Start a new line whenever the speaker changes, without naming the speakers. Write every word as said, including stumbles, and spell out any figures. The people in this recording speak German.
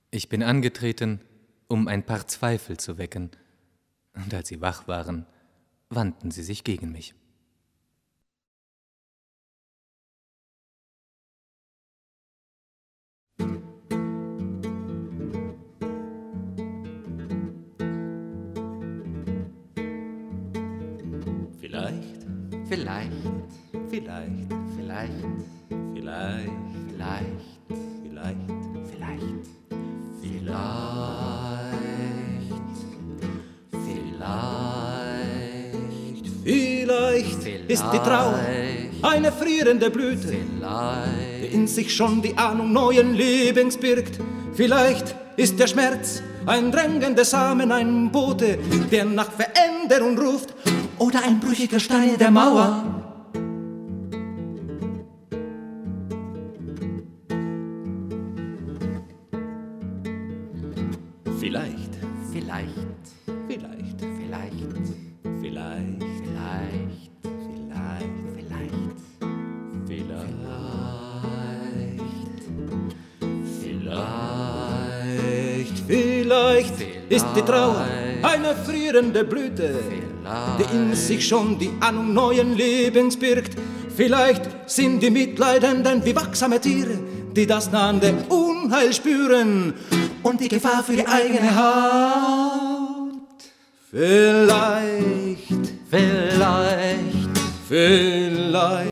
Ich bin angetreten, um ein paar Zweifel zu wecken, und als sie wach waren, wandten sie sich gegen mich.
Vielleicht,
Vielleicht,
vielleicht,
vielleicht,
vielleicht,
vielleicht,
vielleicht,
vielleicht, vielleicht,
vielleicht ist die Trauer eine frierende Blüte,
vielleicht,
die in sich schon die Ahnung neuen Lebens birgt. Vielleicht ist der Schmerz ein drängender Samen, ein Bote, der nach Veränderung ruft, oder ein brüchiger Stein der Mauer. Vielleicht,
vielleicht,
vielleicht,
vielleicht,
vielleicht,
vielleicht,
vielleicht,
vielleicht,
vielleicht, vielleicht, vielleicht ist die Trauer eine frierende Blüte, die in sich schon die Ahnung neuen Lebens birgt. Vielleicht sind die Mitleidenden wie wachsame Tiere, die das nahende Unheil spüren und die Gefahr für die eigene Haut. Vielleicht,
vielleicht,
vielleicht